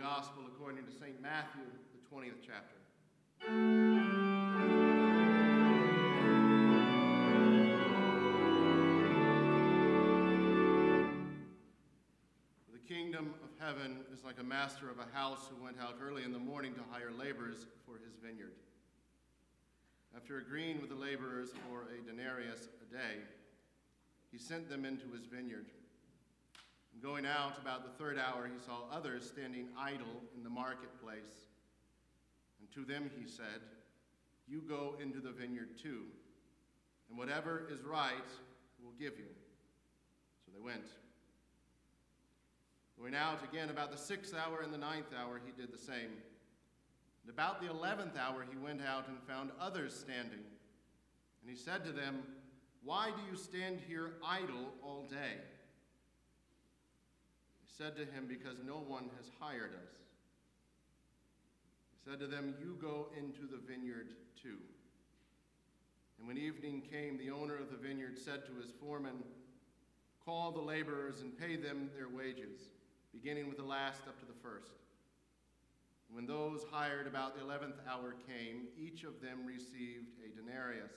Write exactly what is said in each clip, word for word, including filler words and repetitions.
Gospel according to Saint Matthew, the twentieth chapter. The kingdom of heaven is like a master of a house who went out early in the morning to hire laborers for his vineyard. After agreeing with the laborers for a denarius a day, he sent them into his vineyard. And going out about the third hour, he saw others standing idle in the marketplace. And to them he said, "You go into the vineyard too, and whatever is right I will give you." So they went. Going out again about the sixth hour and the ninth hour, he did the same. And about the eleventh hour, he went out and found others standing. And he said to them, "Why do you stand here idle all day?" They said to him, "Because no one has hired us." He said to them, "You go into the vineyard too." And when evening came, the owner of the vineyard said to his foreman, "Call the laborers and pay them their wages, beginning with the last up to the first." And when those hired about the eleventh hour came, each of them received a denarius.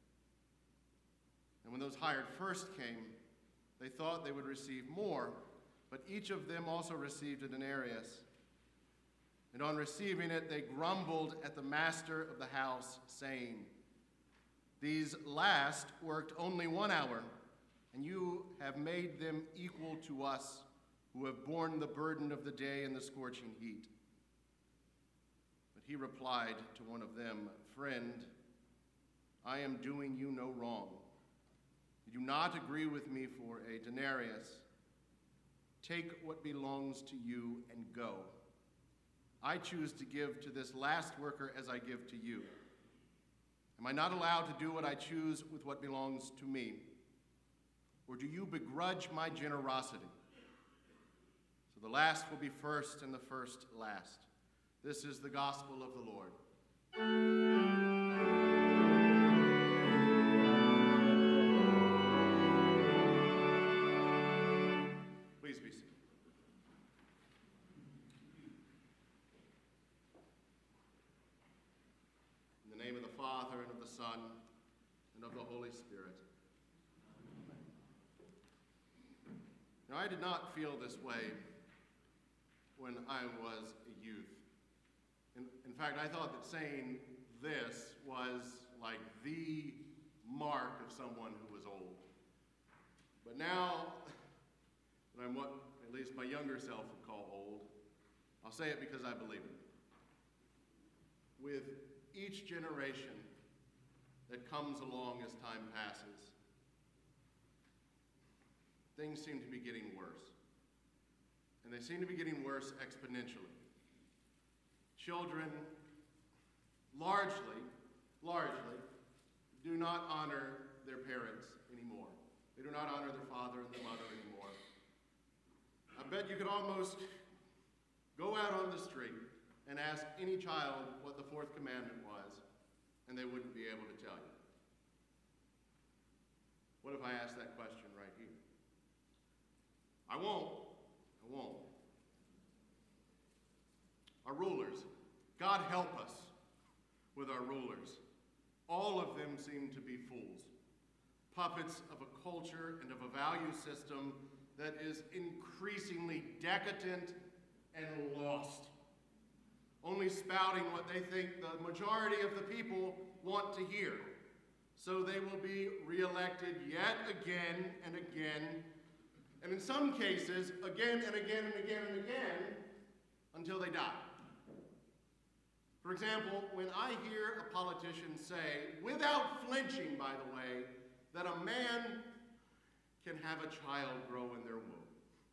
And when those hired first came, they thought they would receive more, but each of them also received a denarius. And on receiving it, they grumbled at the master of the house, saying, "These last worked only one hour, and you have made them equal to us, who have borne the burden of the day and the scorching heat." But he replied to one of them, "Friend, I am doing you no wrong. You do not agree with me for a denarius. Take what belongs to you and go. I choose to give to this last worker as I give to you. Am I not allowed to do what I choose with what belongs to me? Or do you begrudge my generosity?" So the last will be first and the first last. This is the gospel of the Lord. Please be seated. In the name of the Father, and of the Son, and of the Holy Spirit. Now, I did not feel this way when I was a youth. In, in fact, I thought that saying this was like the mark of someone who was old. But now that I'm what at least my younger self would call old, I'll say it because I believe it. With each generation that comes along as time passes, things seem to be getting worse. And they seem to be getting worse exponentially. Children largely, largely, do not honor their parents anymore. They do not honor their father and their mother anymore. I bet you could almost go out on the street and ask any child what the fourth commandment was, and they wouldn't be able to tell you. What if I asked that question right here? I won't. I won't. Our rulers, God help us with our rulers. All of them seem to be fools, puppets of a culture and of a value system that is increasingly decadent and lost, only spouting what they think the majority of the people want to hear. So they will be reelected yet again and again, and in some cases, again and again and again and again, until they die. For example, when I hear a politician say, without flinching, by the way, that a man can have a child grow in their womb,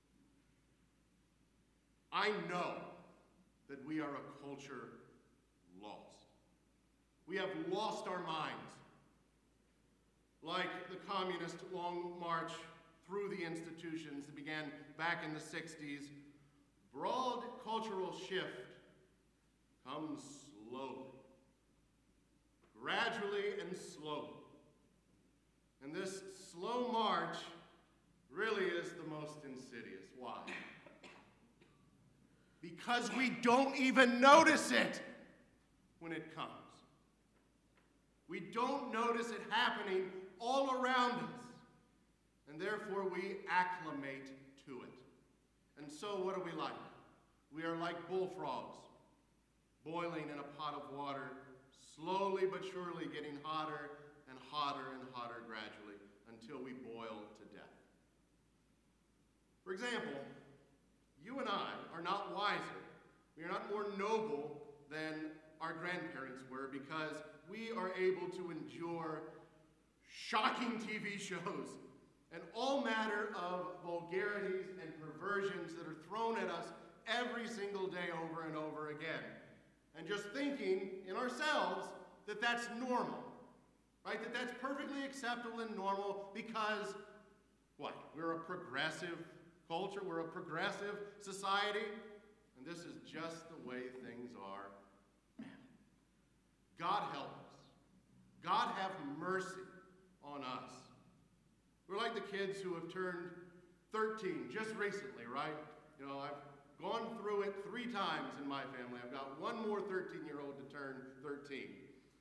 I know that we are a culture lost. We have lost our minds. Like the communist long march through the institutions that began back in the sixties, broad cultural shift comes slowly, gradually and slowly. And this slow march really is the most insidious. Why? because we don't even notice it when it comes. We don't notice it happening all around us, and therefore we acclimate to it. And so what are we like? We are like bullfrogs, boiling in a pot of water, slowly but surely getting hotter and hotter and hotter gradually until we boil to death. For example, you and I are not wiser. We are not more noble than our grandparents were because we are able to endure shocking T V shows and all manner of vulgarities and perversions that are thrown at us every single day over and over again. And just thinking in ourselves that that's normal, right? That that's perfectly acceptable and normal because, what? We're a progressive culture, we're a progressive society, and this is just the way things are. Man, God help us. God have mercy on us. We're like the kids who have turned thirteen just recently, right? You know, I've gone through it three times in my family. I've got one more thirteen-year-old to turn thirteen.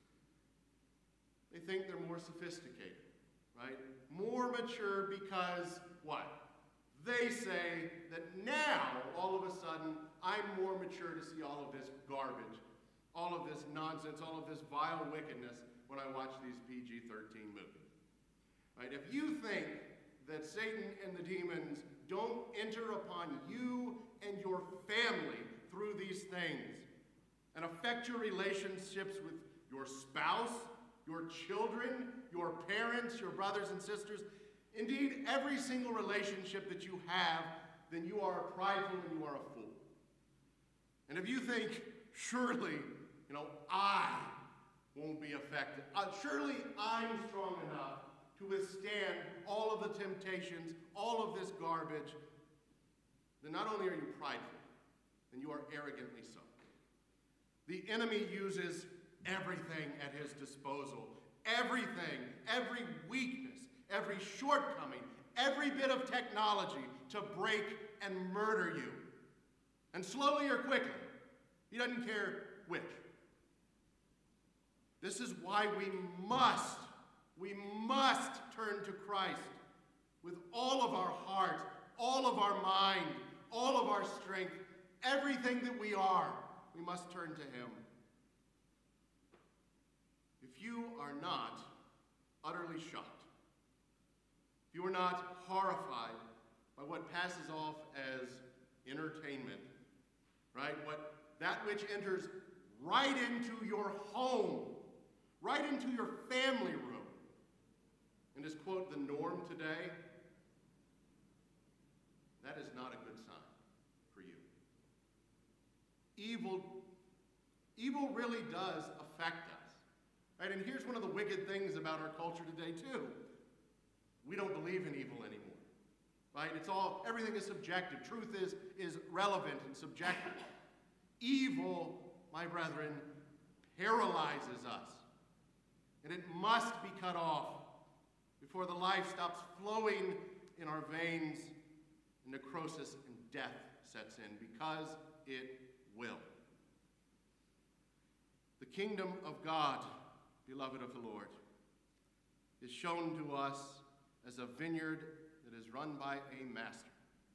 They think they're more sophisticated, right? More mature because what? They say that now, all of a sudden, I'm more mature to see all of this garbage, all of this nonsense, all of this vile wickedness when I watch these P G thirteen movies. Right? If you think that Satan and the demons don't enter upon you and your family through these things and affect your relationships with your spouse, your children, your parents, your brothers and sisters, indeed every single relationship that you have, then you are prideful and you are a fool. And if you think, surely, you know, I won't be affected, uh, surely I'm strong enough to withstand all of the temptations, all of this garbage, then not only are you prideful, then you are arrogantly so. The enemy uses everything at his disposal. Everything, every weakness, every shortcoming, every bit of technology to break and murder you. And slowly or quickly. He doesn't care which. This is why we must We must turn to Christ with all of our heart, all of our mind, all of our strength, everything that we are. We must turn to him. If you are not utterly shocked, if you are not horrified by what passes off as entertainment, right? What that which enters right into your home, right into your family room, and is, quote, the norm today, that is not a good sign for you. Evil, evil really does affect us, right? And here's one of the wicked things about our culture today, too. We don't believe in evil anymore, right? It's all, everything is subjective. Truth is, is relevant and subjective. Evil, my brethren, paralyzes us, and it must be cut off before the life stops flowing in our veins and necrosis and death sets in, because it will. The kingdom of God, beloved of the Lord, is shown to us as a vineyard that is run by a master.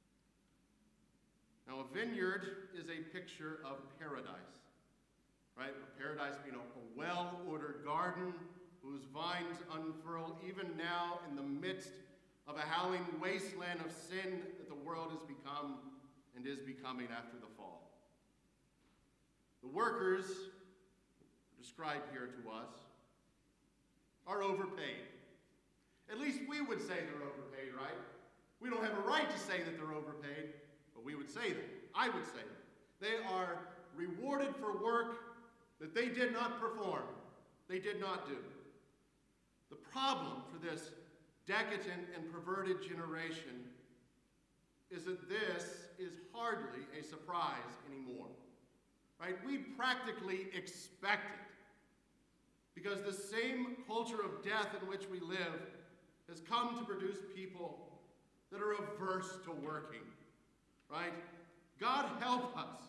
Now, a vineyard is a picture of paradise, right? A paradise being a, a well-ordered garden whose vines unfurl even now in the midst of a howling wasteland of sin that the world has become and is becoming after the fall. The workers, described here to us, are overpaid. At least we would say they're overpaid, right? We don't have a right to say that they're overpaid, but we would say that. I would say that. They are rewarded for work that they did not perform, they did not do. The problem for this decadent and perverted generation is that this is hardly a surprise anymore, right? We practically expect it because the same culture of death in which we live has come to produce people that are averse to working, right? God help us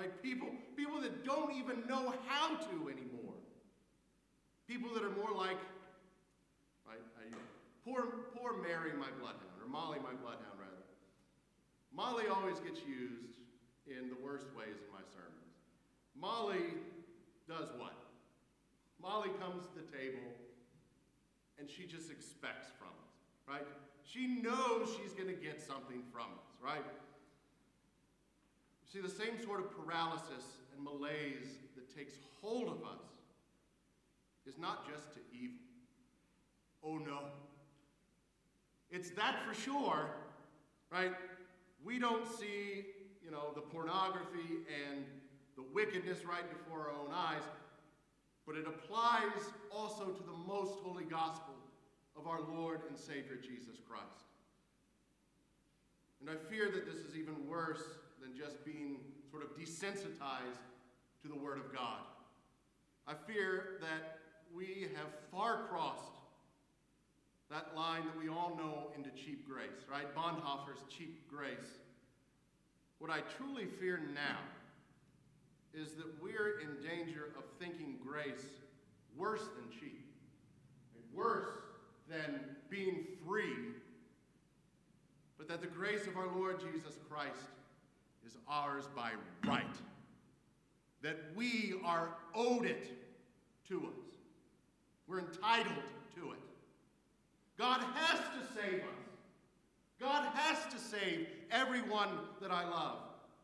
right? People, people that don't even know how to anymore. People that are more like, right, I, poor, poor Mary, my bloodhound, or Molly, my bloodhound, rather. Molly always gets used in the worst ways in my sermons. Molly does what? Molly comes to the table and she just expects from us, right? She knows she's going to get something from us, right? You see, the same sort of paralysis and malaise that takes hold of us is not just to evil. Oh no. It's that for sure, right? We don't see, you know, the pornography and the wickedness right before our own eyes, but it applies also to the most holy gospel of our Lord and Savior Jesus Christ. And I fear that this is even worse than just being sort of desensitized to the Word of God. I fear that we have far crossed that line that we all know into cheap grace, right? Bonhoeffer's cheap grace. What I truly fear now is that we're in danger of thinking grace worse than cheap, worse than being free, but that the grace of our Lord Jesus Christ is ours by right, that we are owed it to us. We're entitled to it. God has to save us. God has to save everyone that I love.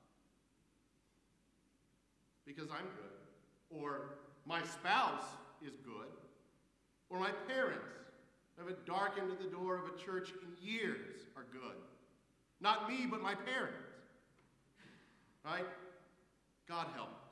Because I'm good, or my spouse is good, or my parents who haven't darkened the door of a church in years are good. Not me, but my parents. Right? God help us.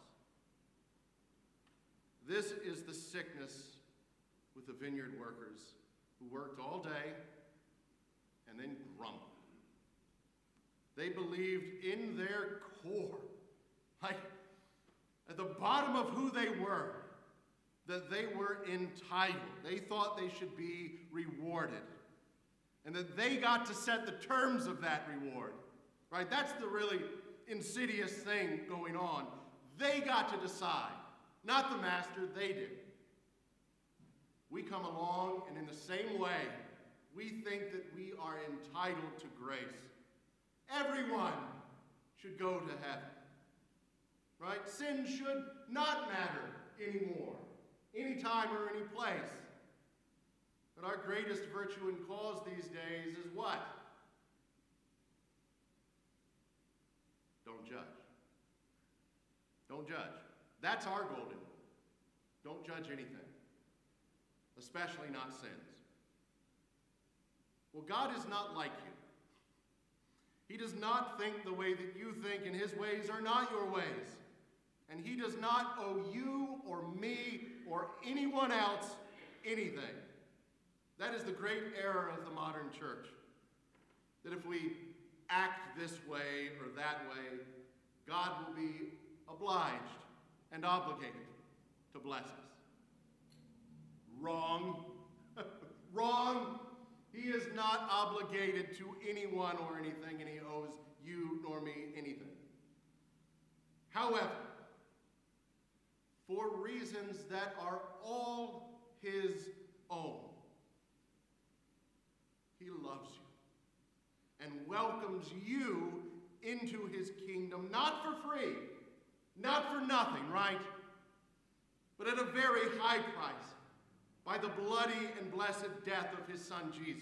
This is the sickness with the vineyard workers who worked all day and then grumbled. They believed in their core, like at the bottom of who they were, that they were entitled. They thought they should be rewarded, and that they got to set the terms of that reward, right? That's the really insidious thing going on. They got to decide, not the master, they did. We come along, and in the same way, we think that we are entitled to grace. Everyone should go to heaven, right? Sin should not matter anymore, anytime or any place. But our greatest virtue and cause these days is what? Don't judge. Don't judge. That's our golden rule. Don't judge anything, especially not sins. Well, God is not like you. He does not think the way that you think, and his ways are not your ways. And he does not owe you or me or anyone else anything. That is the great error of the modern church. That if we act this way or that way, God will be obliged and obligated to bless us. Wrong. Wrong. He is not obligated to anyone or anything, and he owes you nor me anything. However, for reasons that are all his own, he loves you and welcomes you into his kingdom, not for free, not for nothing, right? But at a very high price, by the bloody and blessed death of his son Jesus.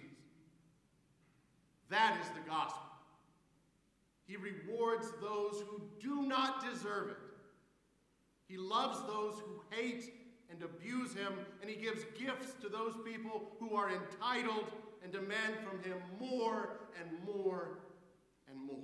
That is the gospel. He rewards those who do not deserve it. He loves those who hate and abuse him, and he gives gifts to those people who are entitled and demand from him more and more and more.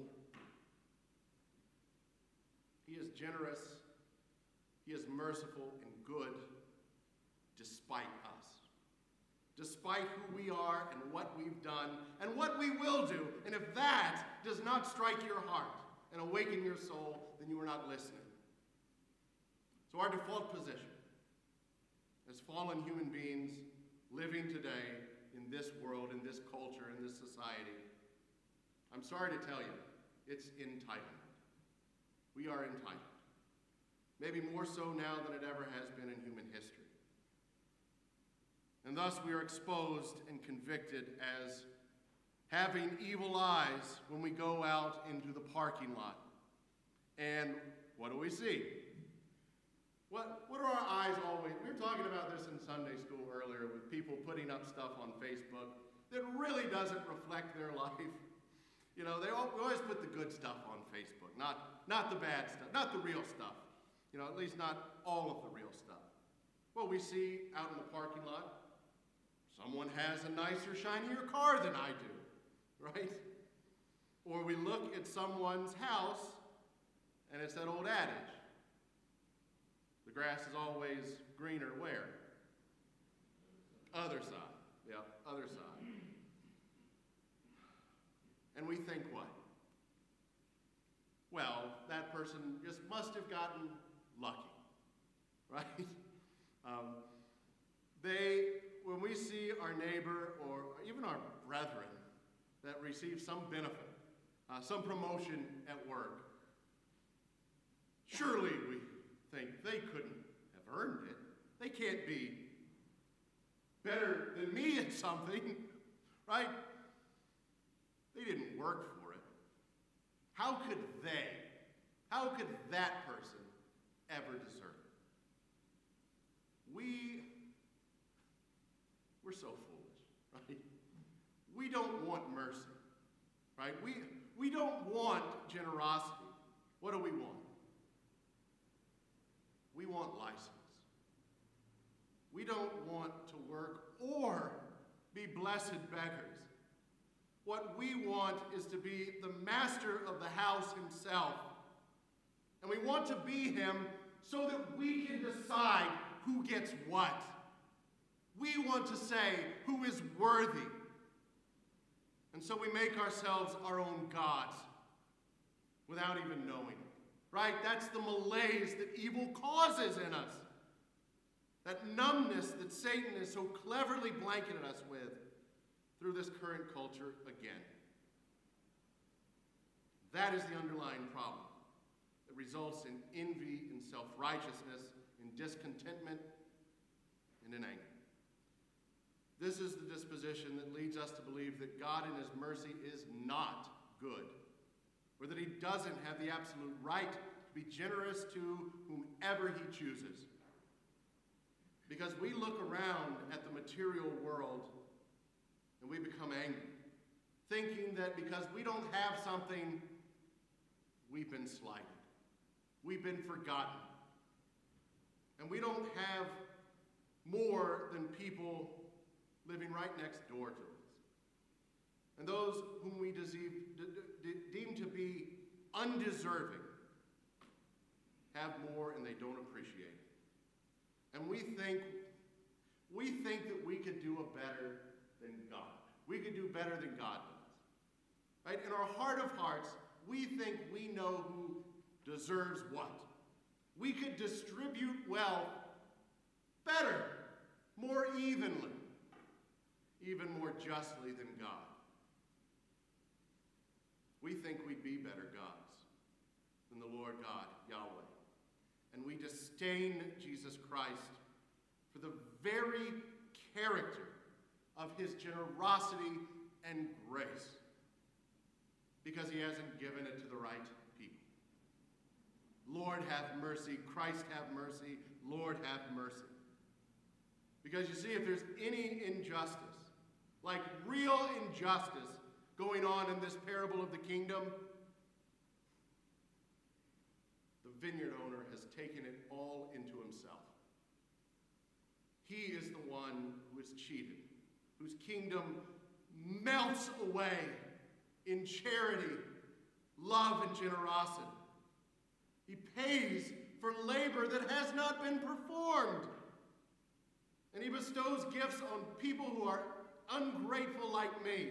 He is generous, he is merciful and good, despite us, despite who we are and what we've done and what we will do. And if that does not strike your heart and awaken your soul, then you are not listening. So our default position as fallen human beings living today in this world, in this culture, in this society, I'm sorry to tell you, it's entitlement. We are entitled. maybe more so now than it ever has been in human history. And thus we are exposed and convicted as having evil eyes when we go out into the parking lot. And what do we see? What, what are our eyes always? We were talking about this in Sunday school earlier with people putting up stuff on Facebook that really doesn't reflect their life. You know, they always put the good stuff on Facebook, not, not the bad stuff, not the real stuff. You know, at least not all of the real stuff. Well, we see out in the parking lot, someone has a nicer, shinier car than I do, right? Or we look at someone's house, and it's that old adage, the grass is always greener where? Other side. Yep, other side. And we think what? Well, that person just must have gotten lucky, right? Um, they, when we see our neighbor or even our brethren that receive some benefit, uh, some promotion at work, surely we think they couldn't have earned it. They can't be better than me at something, right? They didn't work for it. How could they, how could that person ever deserve it? We, we're so foolish, right? We don't want mercy, right? We, we don't want generosity. What do we want? We want license. We don't want to work or be blessed beggars. What we want is to be the master of the house himself. And we want to be him so that we can decide who gets what. We want to say who is worthy. And so we make ourselves our own gods without even knowing it. Right? That's the malaise that evil causes in us. That numbness that Satan is so cleverly blanketed us with through this current culture again. That is the underlying problem. It results in envy, in self-righteousness, in discontentment, and in anger. This is the disposition that leads us to believe that God in his mercy is not good, or that he doesn't have the absolute right to be generous to whomever he chooses. Because we look around at the material world and we become angry, thinking that because we don't have something, we've been slighted. We've been forgotten. And we don't have more than people living right next door to us. And those whom we deceive, d d deem to be undeserving have more and they don't appreciate it. And we think, we think that we could do a better than God. We could do better than God does. Right? In our heart of hearts, we think we know who deserves what. We could distribute wealth better, more evenly, even more justly than God. We think we'd be better gods than the Lord God, Yahweh. And we disdain Jesus Christ for the very character of his generosity and grace, because he hasn't given it to the right people. Lord, have mercy. Christ, have mercy. Lord, have mercy. Because you see, if there's any injustice, like real injustice going on in this parable of the kingdom, the vineyard owner has taken it all into himself. He is the one who is cheated, whose kingdom melts away in charity, love, and generosity. He pays for labor that has not been performed. And he bestows gifts on people who are ungrateful like me.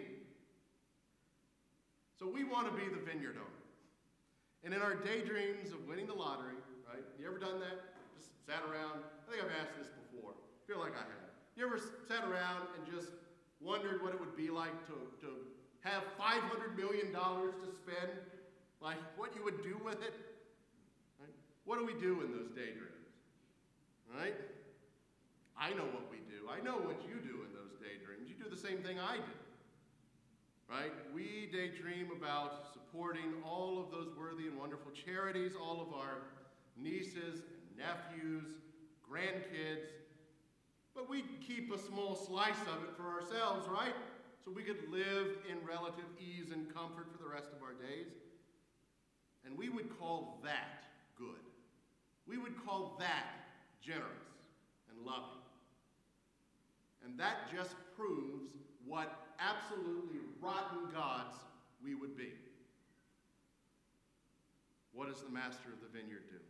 So we want to be the vineyard owner. And in our daydreams of winning the lottery, right? You ever done that? Just sat around. I think I've asked this before. I feel like I have. You ever sat around and just wondered what it would be like to, to have five hundred million dollars to spend? Like what you would do with it? Right? What do we do in those daydreams? Right? I know what we do. I know what you do in those daydreams. You do the same thing I do. Right? We daydream about supporting all of those worthy and wonderful charities, all of our nieces, nephews, grandkids, but we keep a small slice of it for ourselves, right? So we could live in relative ease and comfort for the rest of our days. And we would call that good. We would call that generous and loving. And that just proves what absolutely rotten gods we would be. What does the master of the vineyard do?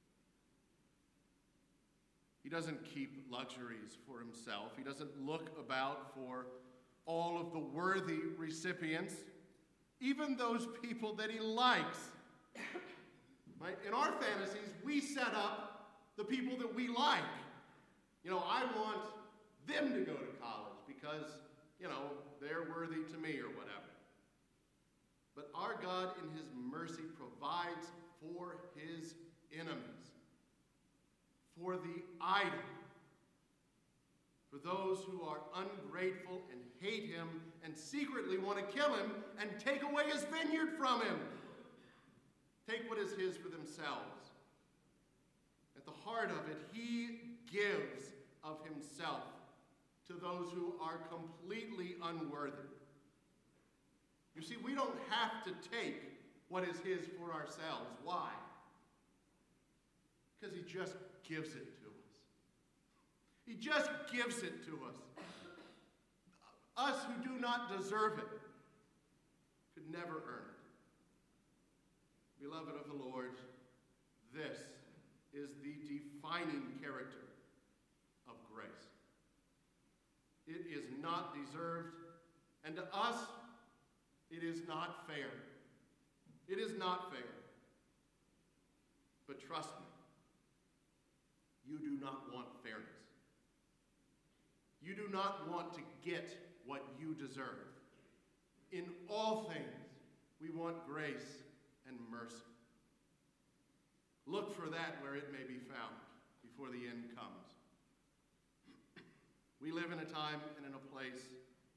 He doesn't keep luxuries for himself. He doesn't look about for all of the worthy recipients, even those people that he likes. Right? In our fantasies, we set up the people that we like. You know, I want them to go to college because, you know, they're worthy to me or whatever. But our God in his mercy provides for his enemies, for the idle, for those who are ungrateful and hate him and secretly want to kill him and take away his vineyard from him. Take what is his for themselves. At the heart of it, he gives of himself to those who are completely unworthy. You see, we don't have to take what is his for ourselves. Why? Because he just gives it to us. He just gives it to us. Us who do not deserve it could never earn it. Beloved of the Lord, this is the defining character of grace. It is not deserved, and to us, it is not fair. It is not fair. But trust me, you do not want fairness. You do not want to get what you deserve. In all things, we want grace and mercy. Look for that where it may be found before the end comes. We live in a time and in a place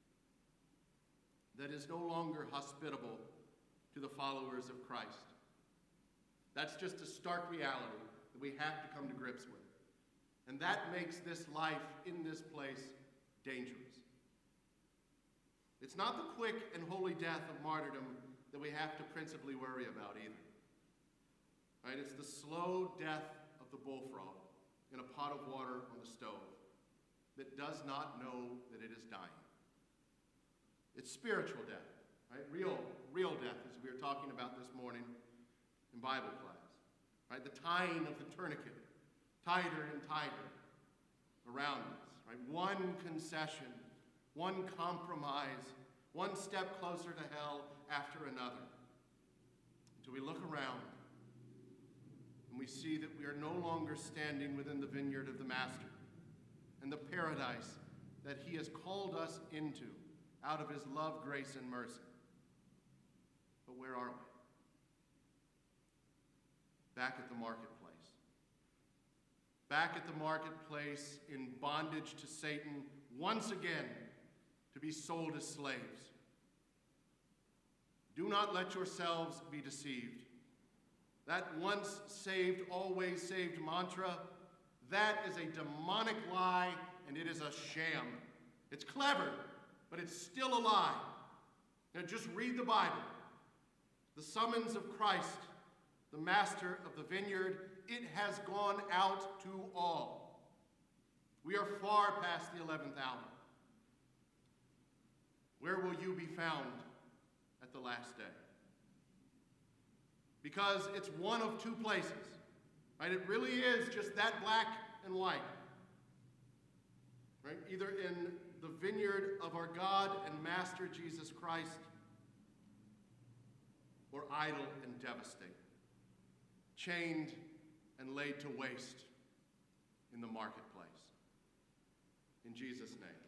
that is no longer hospitable to the followers of Christ. That's just a stark reality that we have to come to grips with. And that makes this life in this place dangerous. It's not the quick and holy death of martyrdom that we have to principally worry about either. Right? It's the slow death of the bullfrog in a pot of water on the stove that does not know that it is dying. It's spiritual death, right? Real, real death, as we were talking about this morning in Bible class. Right? The tying of the tourniquet, tighter and tighter around us. Right? One concession, one compromise, one step closer to hell after another. Until we look around and we see that we are no longer standing within the vineyard of the Master and the paradise that he has called us into out of his love, grace, and mercy. But where are we? Back at the marketplace. Back at the marketplace in bondage to Satan, once again to be sold as slaves. Do not let yourselves be deceived. That once saved, always saved mantra, that is a demonic lie, and it is a sham. It's clever, but it's still a lie. Now just read the Bible. The summons of Christ, the master of the vineyard, it has gone out to all. We are far past the eleventh hour. Where will you be found at the last day? Because it's one of two places, right? It really is just that black and white, right? Either in the vineyard of our God and Master Jesus Christ, or idle and devastated, chained and laid to waste in the marketplace. In Jesus' name.